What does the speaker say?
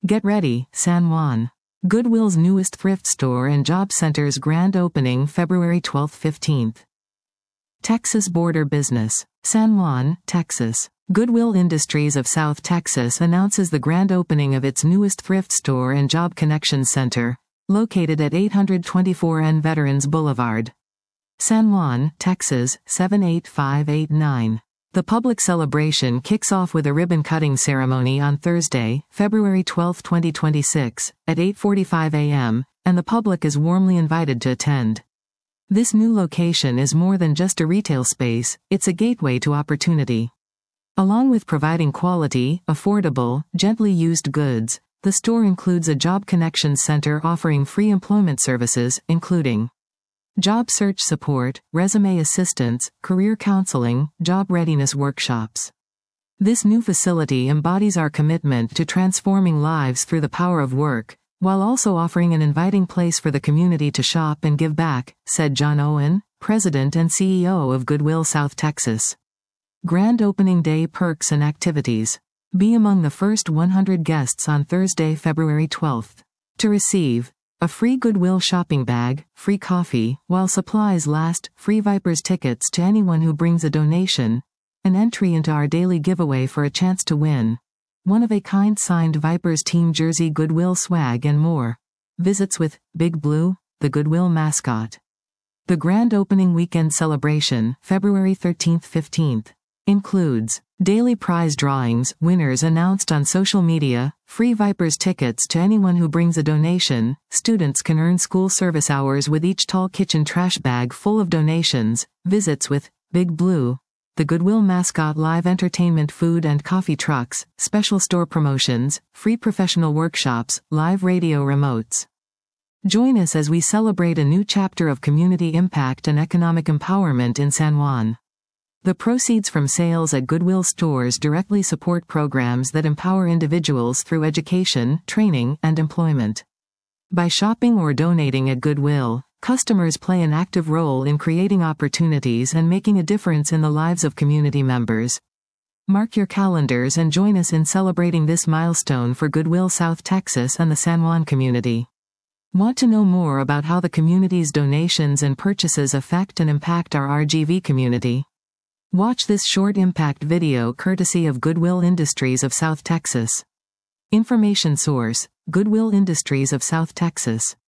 Get ready, San Juan. Goodwill's newest thrift store and job center's grand opening February 12-15. Texas Border Business. San Juan, Texas. Goodwill Industries of South Texas announces the grand opening of its newest thrift store and job connections center, located at 824 N Veterans Boulevard. San Juan, Texas, 78589. The public celebration kicks off with a ribbon-cutting ceremony on Thursday, February 12, 2026, at 8:45 a.m., and the public is warmly invited to attend. This new location is more than just a retail space, it's a gateway to opportunity. Along with providing quality, affordable, gently used goods, the store includes a job connections center offering free employment services, including job search support, resume assistance, career counseling, job readiness workshops. This new facility embodies our commitment to transforming lives through the power of work, while also offering an inviting place for the community to shop and give back, said John Owen, President and CEO of Goodwill South Texas. Grand Opening Day perks and activities. Be among the first 100 guests on Thursday, February 12th. To receive a free Goodwill shopping bag, free coffee, while supplies last, free Vipers tickets to anyone who brings a donation, an entry into our daily giveaway for a chance to win one-of-a-kind signed Vipers team jersey, Goodwill swag, and more. Visits with Big Blue, the Goodwill mascot. The grand opening weekend celebration, February 13-15th, includes daily prize drawings, winners announced on social media, free Vipers tickets to anyone who brings a donation, students can earn school service hours with each tall kitchen trash bag full of donations, visits with Big Blue, the Goodwill mascot, live entertainment, food and coffee trucks, special store promotions, free professional workshops, live radio remotes. Join us as we celebrate a new chapter of community impact and economic empowerment in San Juan. The proceeds from sales at Goodwill stores directly support programs that empower individuals through education, training, and employment. By shopping or donating at Goodwill, customers play an active role in creating opportunities and making a difference in the lives of community members. Mark your calendars and join us in celebrating this milestone for Goodwill South Texas and the San Juan community. Want to know more about how the community's donations and purchases affect and impact our RGV community? Watch this short impact video courtesy of Goodwill Industries of South Texas. Information source: Goodwill Industries of South Texas.